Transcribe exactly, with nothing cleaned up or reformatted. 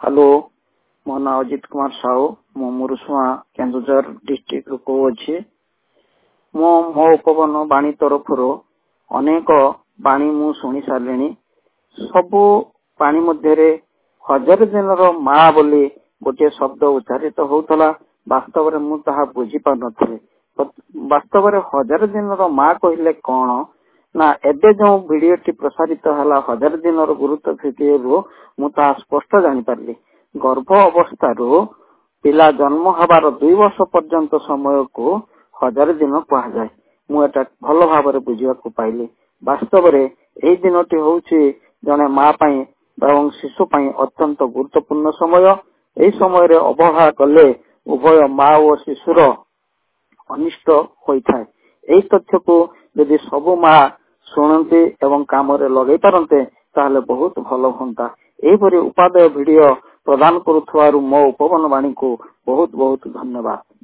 Hello मो ना अजित कुमार साहू मो मुरुसुआ केन्दुझर डिस्ट्रिक्ट रू कहुछि मो मो उपवन बाणी तरफ अनेक बाणी मु शुणी सारे सबु बाणी मध्य हजार दिन माँ बोली गोटे शब्द उच्चारित होता वास्तव में मु ताहा बुझी पार नथि वास्तव में हजार दिन माँ कहले कौन ना एबे जो वीडियो टी प्रसारित हला हजार दिन गुरुत्व भिडियो मु ताहा स्पष्ट जानि पारली। गर्भ अवस्था पिला जन्म हबार दुई वर्ष पर्यंत समय को हजार दिन कहा जाए। मु एटा भल भाव बुझा पाइली। वास्तव में एई दिनटी होउछि जने माँ पई एवं शिशु पई अत्यंत गुरुत्वपूर्ण समय। एई समय रे अवहेला कले उभय माँ और शिशुर अनिष्ट होइथाय। एई तथ्य को यदि सबु माँ शुणती एवं काम लगे पारते ताहले बहुत भल होता। एहिपरि उपादेय वीडियो प्रदान करुथवारु मो उपवन वाणी को बहुत बहुत धन्यवाद।